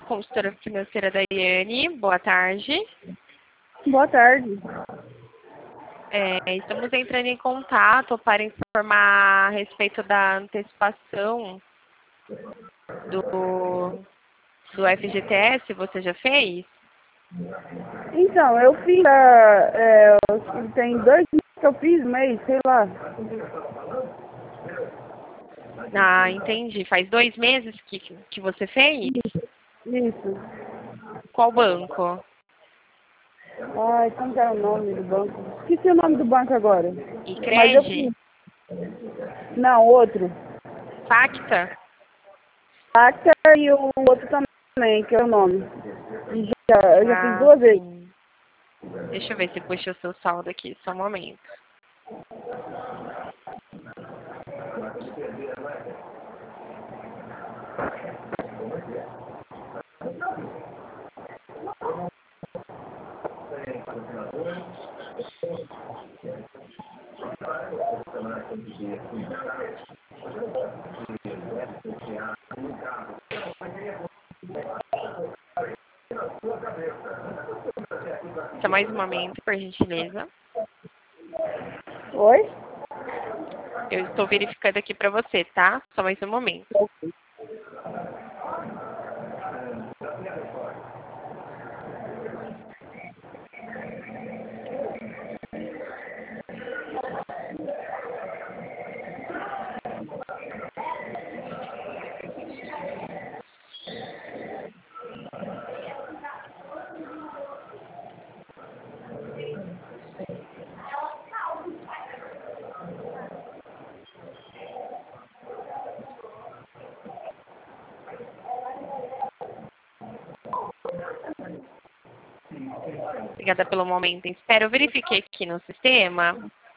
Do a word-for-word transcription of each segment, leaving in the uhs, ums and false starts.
consultora financeira da Iane. Boa tarde. Boa tarde. É, estamos entrando em contato para informar a respeito da antecipação do, do F G T S. Você já fez? Então, eu fiz, ah, é, tem dois meses que eu fiz, mês, sei lá. Ah, entendi. Faz dois meses que, que você fez? Isso. Qual banco? Ai, como que era o nome do banco? Esqueci o nome do banco agora. E Mas eu Crede? fiz. Não, outro. Facta? Acta e o outro também, que é o nome. E já, eu já fiz Ah, duas vezes. sim. Deixa eu ver se puxa o seu saldo aqui, só um momento. Só mais um momento, por gentileza. Oi? Eu estou verificando aqui para você, tá? Só mais um momento. Obrigada pelo momento em espera. Eu verifiquei aqui no sistema.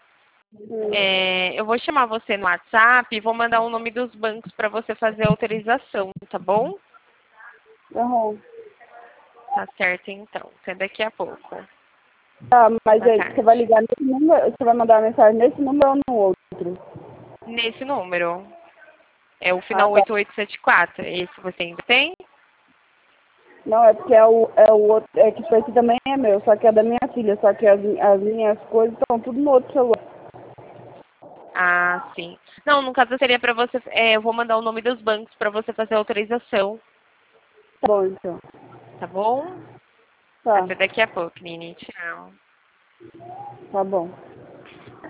É, eu vou chamar você no WhatsApp e vou mandar o nome dos bancos para você fazer a autorização, tá bom? Uhum. Tá certo, então. Até daqui a pouco. Tá, mas Boa aí, tarde. você vai ligar nesse número, você vai mandar uma mensagem nesse número ou no outro? Nesse número. É o Ah, final tá. oito oito sete quatro. Esse você ainda tem? Não, é porque é o, é o outro, é que esse também é meu, só que é da minha filha, só que as, as minhas coisas estão tudo no outro celular. Ah, sim. Não, no caso seria para você. É, eu vou mandar o nome dos bancos para você fazer a autorização, Tá bom, então. tá bom? Tá, Até daqui a pouco, Nini. Tchau. tá bom.